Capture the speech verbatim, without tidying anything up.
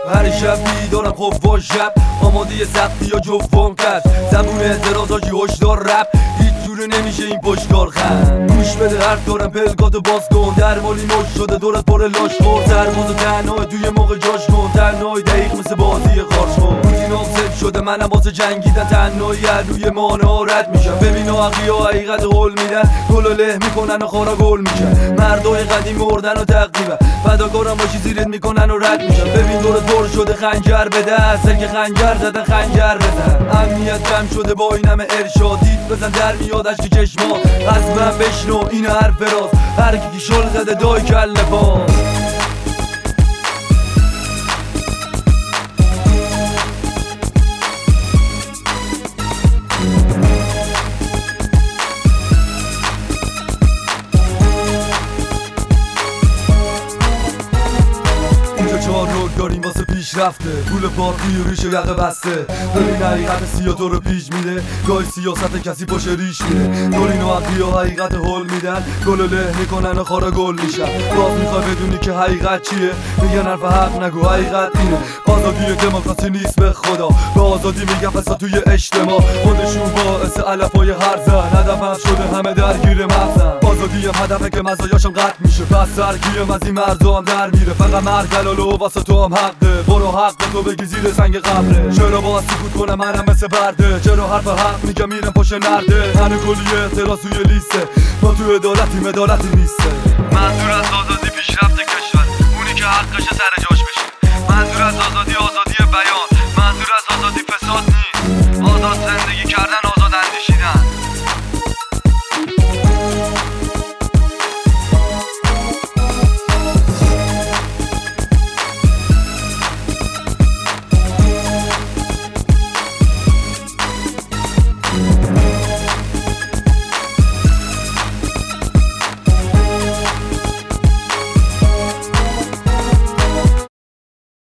هر شب بیدارم خوب و شب آماده سختی یا جوان کرد زبون اعتراض آجی هشدار رپ هیچ جوره نمیشه این پشتکار خند گوش بده حرف دارم پلکاتو باز کن در مالی مش شده دورت پر لاش خور ترماز و تنهای توی موقع جاش کن تنهای دقیق مثل بازی خارش کن روزی ناصف شده منم واسه جنگیدن تنهایی روی مانا رد میشم ببین آقی ها حقیقت قول میدن گل و له میکنن و خارا گل میشن مردای قدیم مردن و تقریبا فداکارم باشی زیرت میکنن و رد میشن ببین دورت پر شده خنجر به دست که خنجر زدن خنجر بزن امنیت کم شده با اینم ارشادیت بزن در میادش که چشما از من بشنو این حرف راست هر کی شل زده دای کله باز چهار رول داریم واسه پیش رفته پول پارتی ریش و یقه بسته ببین حقیقت سیا تو رو پیش میده گاهی سیاست کسی پاش ریش میده دورین و عقلی ها حقیقت حل میدن گل و له میکنن و خارا گل میشن باز میخوای بدونی که حقیقت چیه میگن حرف حق نگو حقیقت اینه آزادی دموکراسی نیست به خدا به آزادی میگن فساد توی اجتماع خودشون باعث علفای هر زن هدفم شده همه درگیر مغزن آزادی هم هدفه که مزایاشم قطع میشه پس سرگیم از این مرزا هم در میره فقط مرگ حلالو واسه تو هم حقه برو حق تو بگی زیر سنگ قبره چرا باید سکوت کنم منم مثل برده چرا حرف حق میگم میرم پشت نرده هنو کلی اعتراض توی لیسته ما تو عدالتی مدالتی نیسته منظور از آزادی پیشرفت کشور اونی که حقشه سر جاش بشه منظور از آزادی آزادی